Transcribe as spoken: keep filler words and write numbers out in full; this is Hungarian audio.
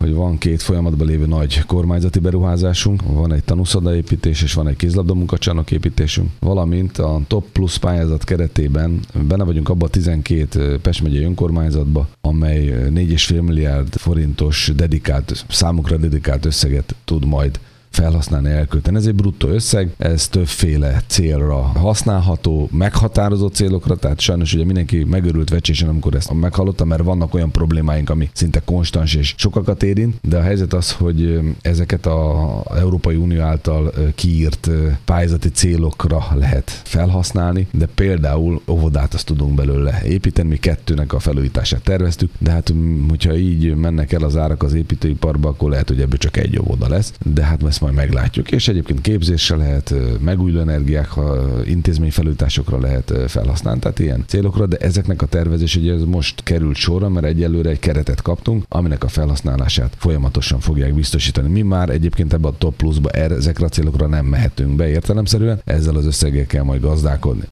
hogy van két folyamatban lévő nagy kormányzati beruházásunk, van egy tanúszodaépítés és van egy kézlabda munkacsarnok építésünk, valamint a Top Plus pályázat keretében benne vagyunk abban a tizenkét Pest megyei önkormányzatba, amely négy egész öt milliárd forintos dedikált, számukra dedikált összeget tud majd felhasználni, elkölteni. Ez egy bruttó összeg, ez többféle célra használható, meghatározott célokra, tehát sajnos ugye mindenki megörült vecsésen, amikor ezt meghallotta, mert vannak olyan problémáink, ami szinte konstans és sokakat érint, de a helyzet az, hogy ezeket az Európai Unió által kiírt pályázati célokra lehet felhasználni, de például óvodát azt tudunk belőle építeni, mi kettőnek a felújítását terveztük, de hát hogyha így mennek el az árak az építőiparba, akkor lehet, hogy ebből csak egy óvoda lesz, de hát ezt majd meglátjuk. És egyébként képzésre lehet, megújuló energiák, intézményfelújításokra lehet felhasználni, tehát ilyen célokra, de ezeknek a tervezés ugye most került sorra, mert egyelőre egy keretet kaptunk, aminek a felhasználását folyamatosan fogják biztosítani. Mi már egyébként ebbe a Top Plusba ezekre a célokra nem mehetünk be értelemszerűen, ezzel az összeggel kell majd gazdálkodni.